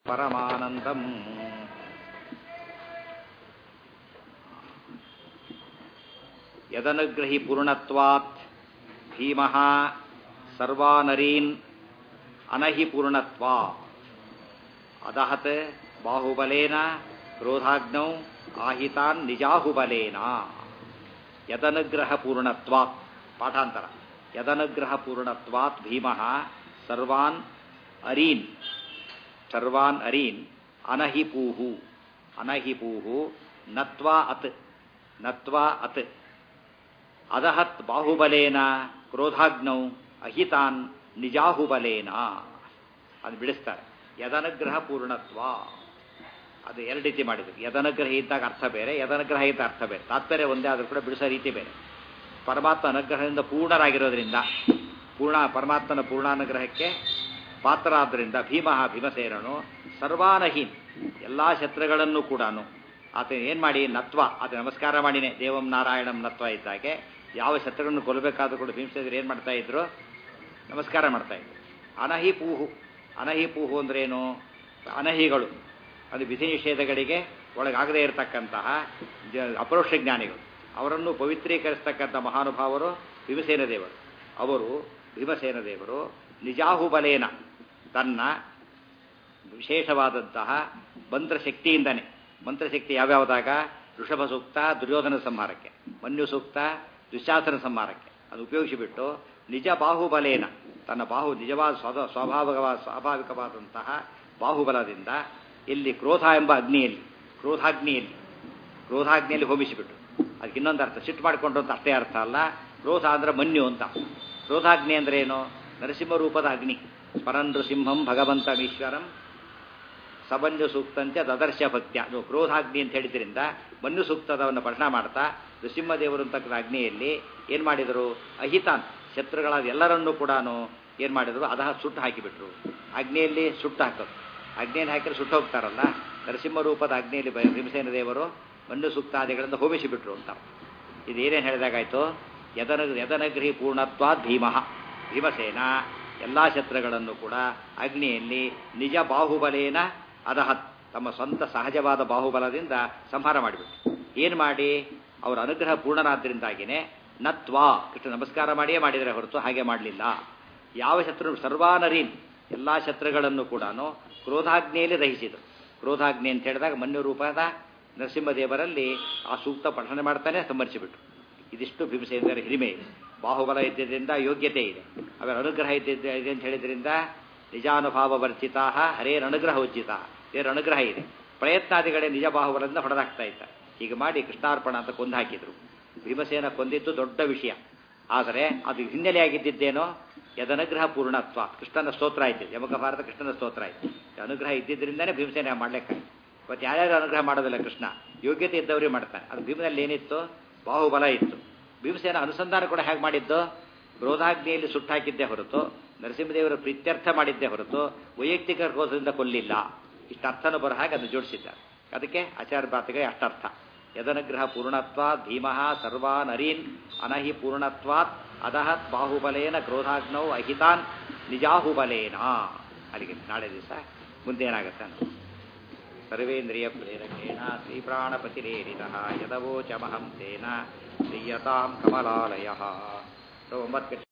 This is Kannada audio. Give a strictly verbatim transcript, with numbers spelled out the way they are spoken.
ಪರಮಾನಂದಂ ಯದನುಗ್ರಹಿ ಪೂರ್ಣತ್ವಾತ್ ಭೀಮಃ ಸರ್ವಾನರೀನ್ ಅನಹಿ ಪೂರ್ಣತ್ವಾ ಅದಹತ್ ಬಾಹುಬಲೇನ ಕ್ರೋಧಾಗ್ನೌ ಆಹಿತಾನ್ ನಿಜಾಹುಬಲೇನ ಯದನುಗ್ರಹ ಪೂರ್ಣತ್ವಾತ್ ಪಾಠಾಂತರ ಯದನುಗ್ರಹ ಪೂರ್ಣತ್ವಾತ್ ಭೀಮಃ ಸರ್ವಾನ್ ಅರೀನ್ ಸರ್ವಾನ್ ಅರೀನ್ ಅನಹಿಪೂಹು ಅನಹಿಪೂಹು ನತ್ವಾ ಅತ್ ನತ್ವಾ ಅತ್ ಅದಹತ್ ಬಾಹುಬಲೇನ ಕ್ರೋಧಾಗ್ನೌ ಅಹಿತಾನ್ ನಿಜಾಹುಬಲೇನ ಅದು ಬಿಡಿಸ್ತಾರೆ. ಯದನುಗ್ರಹ ಪೂರ್ಣತ್ವ ಅದು ಎರಡು ರೀತಿ ಮಾಡಿದ್ರು. ಯದನುಗ್ರಹ ಇದ್ದಾಗ ಅರ್ಥ ಬೇರೆ, ಯದನುಗ್ರಹ ಇದ್ದ ಅರ್ಥ ಬೇರೆ. ತಾತ್ಪರ್ಯ ಒಂದೇ ಆದರೂ ಕೂಡ ಬಿಡಿಸೋ ರೀತಿ ಬೇರೆ. ಪರಮಾತ್ಮ ಅನುಗ್ರಹದಿಂದ ಪೂರ್ಣರಾಗಿರೋದ್ರಿಂದ, ಪೂರ್ಣ ಪರಮಾತ್ಮನ ಪೂರ್ಣಾನುಗ್ರಹಕ್ಕೆ ಪಾತ್ರರಾದ್ದರಿಂದ ಭೀಮಃ ಭೀಮಸೇನನು ಸರ್ವಾನಹೀನ್ ಎಲ್ಲ ಶತ್ರುಗಳನ್ನು ಕೂಡ ಆತ ಏನು ಮಾಡಿ ನತ್ವ ಆತ ನಮಸ್ಕಾರ ಮಾಡಿನೇ ದೇವಂ ನಾರಾಯಣಂ ನತ್ವ ಇದ್ದಾಗೆ ಯಾವ ಶತ್ರುಗಳನ್ನು ಕೊಲ್ಲಬೇಕಾದ್ರೂ ಕೂಡ ಭೀಮಸೇನರು ಏನು ಮಾಡ್ತಾ ಇದ್ರು? ನಮಸ್ಕಾರ ಮಾಡ್ತಾ ಇದ್ರು. ಅನಹಿ ಪೂಹು ಅನಹಿ ಪೂಹು ಅಂದ್ರೇನು? ಅನಹಿಗಳು ಅದು ವಿಧಿ ನಿಷೇಧಗಳಿಗೆ ಒಳಗಾಗದೇ ಇರತಕ್ಕಂತಹ ಜ ಅಪರೋಕ್ಷ ಜ್ಞಾನಿಗಳು, ಅವರನ್ನು ಪವಿತ್ರೀಕರಿಸ್ತಕ್ಕಂಥ ಮಹಾನುಭಾವರು ಭೀಮಸೇನ ದೇವರು. ಅವರು ಭೀಮಸೇನ ದೇವರು ನಿಜಾಹುಬಲೇನ ತನ್ನ ವಿಶೇಷವಾದಂತಹ ಮಂತ್ರಶಕ್ತಿಯಿಂದನೇ, ಮಂತ್ರಶಕ್ತಿ ಯಾವ್ಯಾವುದಾಗ ಋಷಭ ಸೂಕ್ತ ದುರ್ಯೋಧನ ಸಂಹಾರಕ್ಕೆ, ಮನ್ಯು ಸೂಕ್ತ ದುಶ್ಯಾಸನ ಸಂಹಾರಕ್ಕೆ ಅದು ಉಪಯೋಗಿಸಿಬಿಟ್ಟು ನಿಜ ಬಾಹುಬಲೇನ ತನ್ನ ಬಾಹು ನಿಜವಾದ ಸ್ವ ಸ್ವಾಭಾವಿಕವಾದ ಸ್ವಾಭಾವಿಕವಾದಂತಹ ಬಾಹುಬಲದಿಂದ ಇಲ್ಲಿ ಕ್ರೋಧ ಎಂಬ ಅಗ್ನಿಯಲ್ಲಿ ಕ್ರೋಧಾಗ್ನಿಯಲ್ಲಿ ಕ್ರೋಧಾಗ್ನಿಯಲ್ಲಿ ಹೋಮಿಸಿಬಿಟ್ಟು ಅದಕ್ಕೆ ಇನ್ನೊಂದು ಅರ್ಥ ಸಿಟ್ಟು ಮಾಡಿಕೊಂಡು ಅಂತ ಅಷ್ಟೇ ಅರ್ಥ ಅಲ್ಲ. ಕ್ರೋಧ ಅಂದ್ರೆ ಮನ್ಯು ಅಂತ. ಕ್ರೋಧಾಗ್ನಿ ಅಂದ್ರೆ ಏನು? ನರಸಿಂಹ ರೂಪದ ಅಗ್ನಿ. ಸ್ಮರನ್ ನೃಸಿಂಹಂ ಭಗವಂತಮೀಶ್ವರಂ ಸಬನ್ಯು ಸೂಕ್ತಂತೆ ದದರ್ಶ ಭಕ್ತ್ಯ. ನೀವು ಕ್ರೋಧಾಗ್ನಿ ಅಂತ ಹೇಳಿದ್ರಿಂದ ಮನ್ಯು ಸೂಕ್ತದವನ್ನು ಪಠಣ ಮಾಡ್ತಾ ನೃಸಿಂಹದೇವರು ಅಂತಕ್ಕಂಥ ಅಗ್ನಿಯಲ್ಲಿ ಏನು ಮಾಡಿದರು? ಅಹಿತಾನ್ ಶತ್ರುಗಳಾದ ಎಲ್ಲರನ್ನೂ ಕೂಡ ಏನು ಮಾಡಿದರು? ಅದಹ ಸುಟ್ಟು ಹಾಕಿಬಿಟ್ರು. ಅಗ್ನಿಯಲ್ಲಿ ಸುಟ್ಟು ಹಾಕೋದು, ಅಗ್ನಿಯಲ್ಲಿ ಹಾಕಿದ್ರೆ ಸುಟ್ಟು ಹೋಗ್ತಾರಲ್ಲ, ನರಸಿಂಹ ರೂಪದ ಅಗ್ನಿಯಲ್ಲಿ ಭೀಮಸೇನ ದೇವರು ಮನ್ಯು ಸೂಕ್ತಾದಿಗಳಿಂದ ಹೋಮಿಸಿಬಿಟ್ರು ಅಂತ. ಇದು ಏನೇನು ಹೇಳಿದಾಗಾಯ್ತು? ಯದನ ಯದನಗ್ರಹಿ ಪೂರ್ಣತ್ವಾದ್ ಭೀಮಃ ಭೀಮಸೇನ ಎಲ್ಲ ಶತ್ರುಗಳನ್ನು ಕೂಡ ಅಗ್ನಿಯಲ್ಲಿ ನಿಜ ಬಾಹುಬಲೇನ ಅದಹತ್ ತಮ್ಮ ಸ್ವಂತ ಸಹಜವಾದ ಬಾಹುಬಲದಿಂದ ಸಂಹಾರ ಮಾಡಿಬಿಟ್ರು. ಏನು ಮಾಡಿ? ಅವರ ಅನುಗ್ರಹ ಪೂರ್ಣನಾದ್ದರಿಂದಾಗಿಯೇ ನತ್ವಾ ಕೃಷ್ಣ ನಮಸ್ಕಾರ ಮಾಡಿಯೇ ಮಾಡಿದರೆ ಹೊರತು ಹಾಗೆ ಮಾಡಲಿಲ್ಲ. ಯಾವ ಶತ್ರು? ಸರ್ವಾನರೀನ್ ಎಲ್ಲ ಶತ್ರುಗಳನ್ನು ಕೂಡ ಕ್ರೋಧಾಗ್ನಿಯಲ್ಲಿ ದಹಿಸಿದರು. ಕ್ರೋಧಾಗ್ನಿ ಅಂತ ಹೇಳಿದಾಗ ಮನ್ಯು ರೂಪದ ನರಸಿಂಹದೇವರಲ್ಲಿ ಆ ಸೂಕ್ತ ಪಠನೆ ಮಾಡ್ತಾನೆ ಸಂಹರಿಸಿಬಿಟ್ರು. ಇದಿಷ್ಟು ಭೀಮಸೇನರ ಹಿರಿಮೆ ಇದೆ. ಬಾಹುಬಲ ಇದ್ದಿದ್ದರಿಂದ ಯೋಗ್ಯತೆ ಇದೆ. ಅವರ ಅನುಗ್ರಹ ಇದ್ದಿದ್ದ ಇದೆ ಅಂತ ಹೇಳಿದ್ರಿಂದ ನಿಜಾನುಭಾವ ವರ್ಜಿತಾ ಹರೇರ ಅನುಗ್ರಹ ಉಚಿತ, ಬೇರೆ ಅನುಗ್ರಹ ಇದೆ. ಪ್ರಯತ್ನಾದಿಗಳೇ ನಿಜ ಬಾಹುಬಲದಿಂದ ಹೊಡೆದಾಗ್ತಾ ಇದ್ದಾರೆ. ಹೀಗೆ ಮಾಡಿ ಕೃಷ್ಣಾರ್ಪಣ ಅಂತ ಕೊಂದು ಹಾಕಿದ್ರು. ಭೀಮಸೇನ ಕೊಂದಿದ್ದು ದೊಡ್ಡ ವಿಷಯ. ಆದರೆ ಅದು ಹಿನ್ನೆಲೆಯಾಗಿದ್ದೇನೋ ಯದನುಗ್ರಹ ಪೂರ್ಣತ್ವ, ಕೃಷ್ಣನ ಸ್ತೋತ್ರ ಆಯ್ತು. ಯಮಕ ಭಾರತ ಕೃಷ್ಣನ ಸ್ತೋತ್ರ ಆಯ್ತು. ಅನುಗ್ರಹ ಇದ್ದಿದ್ದರಿಂದನೇ ಭೀಮಸೇನ ಮಾಡ್ಲಿಕ್ಕಾಯ್ತು. ಇವತ್ತು ಯಾರ್ಯಾರು ಅನುಗ್ರಹ ಮಾಡೋದಿಲ್ಲ ಕೃಷ್ಣ, ಯೋಗ್ಯತೆ ಇದ್ದವರೇ ಮಾಡ್ತಾನೆ. ಅದು ಭೀಮನಲ್ಲಿ ಏನಿತ್ತು? ಬಾಹುಬಲ ಇತ್ತು. ಭೀಮಸೇನ ಅನುಸಂಧಾನ ಕೂಡ ಹೇಗೆ ಮಾಡಿದ್ದು? ಕ್ರೋಧಾಗ್ನಿಯಲ್ಲಿ ಸುಟ್ಟಾಕಿದ್ದೇ ಹೊರತು ನರಸಿಂಹದೇವರ ಪ್ರೀತ್ಯರ್ಥ ಮಾಡಿದ್ದೇ ಹೊರತು ವೈಯಕ್ತಿಕ ಕ್ರೋಧದಿಂದ ಕೊಲ್ಲಿಲ್ಲ. ಇಷ್ಟು ಅರ್ಥನೂ ಬರೋ ಹಾಗೆ ಅದು ಜೋಡಿಸಿದ್ದಾರೆ. ಅದಕ್ಕೆ ಆಚಾರ್ಯ ಪ್ರಾತಿಗೆ ಅಷ್ಟರ್ಥ. ಯದನುಗ್ರಹ ಪೂರ್ಣತ್ವಾತ್ ಭೀಮಃ ಸರ್ವಾನರೀನ್ ಅನಹಿ ಪೂರ್ಣತ್ವಾತ್ ಅದಹತ್ ಬಾಹುಬಲೇನ ಕ್ರೋಧಾಗ್ನೌ ಅಹಿತಾನ್ ನಿಜಾಹುಬಲೇನ. ಅಲ್ಲಿಗೆ ನಾಳೆ ದಿವಸ ಮುಂದೇನಾಗತ್ತೆ ಅನ್ನೋದು. ಸರ್ವೇಂದ್ರಿಯ ಪ್ರೇರಕೇಣ ಶ್ರೀಪ್ರಾಣಪತಿರೇರಿತಃ ಯದವೋಚಮಹಂ ತೇನ ಶ್ರೀಯತಾಂ ಕಮಲಾಲಯಃ. ಒಂಬತ್ತು